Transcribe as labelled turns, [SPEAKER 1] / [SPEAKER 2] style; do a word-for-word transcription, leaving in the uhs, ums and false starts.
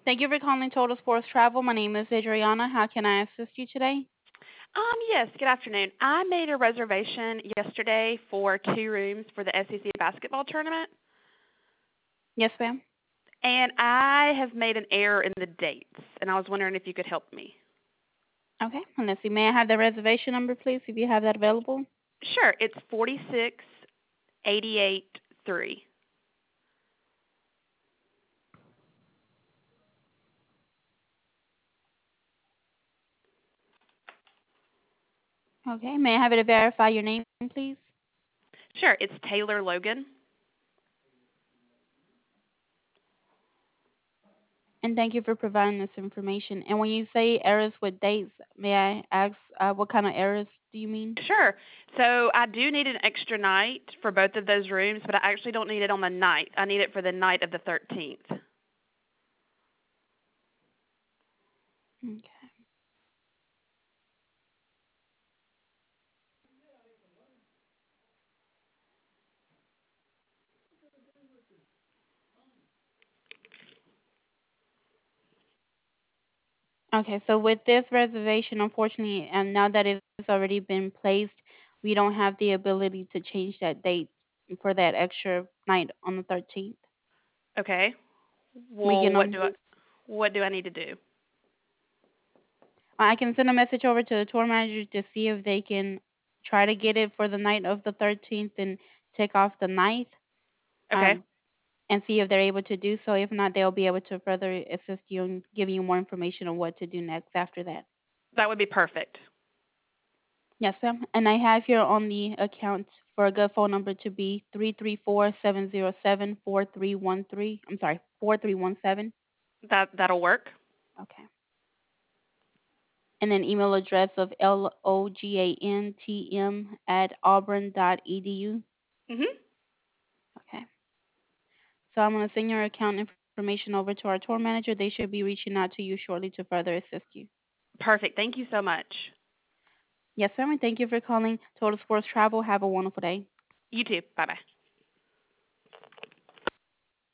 [SPEAKER 1] Thank you for calling Total Sports Travel. My name is Adriana. How can I assist you today?
[SPEAKER 2] Um, yes, good afternoon. I made a reservation yesterday for two rooms for the S E C basketball tournament,
[SPEAKER 1] Yes, ma'am.
[SPEAKER 2] and I have made an error in the dates, and I was wondering if you could help me.
[SPEAKER 1] Okay, and let's see. May I have the reservation number, please, if you have that available?
[SPEAKER 2] Sure, it's forty-six eighty-eight three.
[SPEAKER 1] Okay, may I have it to verify your name, please?
[SPEAKER 2] Sure, it's Taylor Logan.
[SPEAKER 1] And thank you for providing this information. And when you say errors with dates, may I ask uh, what kind of errors do you mean?
[SPEAKER 2] Sure. So I do need an extra night for both of those rooms, but I actually don't need it on the night. I need it for the night of the thirteenth.
[SPEAKER 1] Okay. Okay, so with this reservation, unfortunately, and now that it's already been placed, we don't have the ability to change that date for that extra night on the thirteenth.
[SPEAKER 2] Okay.
[SPEAKER 1] We
[SPEAKER 2] Well,
[SPEAKER 1] can
[SPEAKER 2] what
[SPEAKER 1] only
[SPEAKER 2] do I what do I need to do?
[SPEAKER 1] I can send a message over to the tour manager to see if they can try to get it for the night of the thirteenth and take off the ninth,
[SPEAKER 2] Okay.
[SPEAKER 1] um, and see if they're able to do so. If not, they'll be able to further assist you and give you more information on what to do next after that.
[SPEAKER 2] That would be perfect.
[SPEAKER 1] Yes, ma'am. And I have here on the account for a good phone number to be three three four seven zero seven four three one three. I'm sorry, four three one seven.
[SPEAKER 2] That that'll work.
[SPEAKER 1] Okay. And an email address of L O G A N T M at auburn dot edu.
[SPEAKER 2] Mhm.
[SPEAKER 1] Okay. So I'm going to send your account information over to our tour manager. They should be reaching out to you shortly to further assist you.
[SPEAKER 2] Perfect. Thank you so much.
[SPEAKER 1] Yes, ma'am. And thank you for calling Total Sports Travel. Have a wonderful day.
[SPEAKER 2] You too. Bye bye.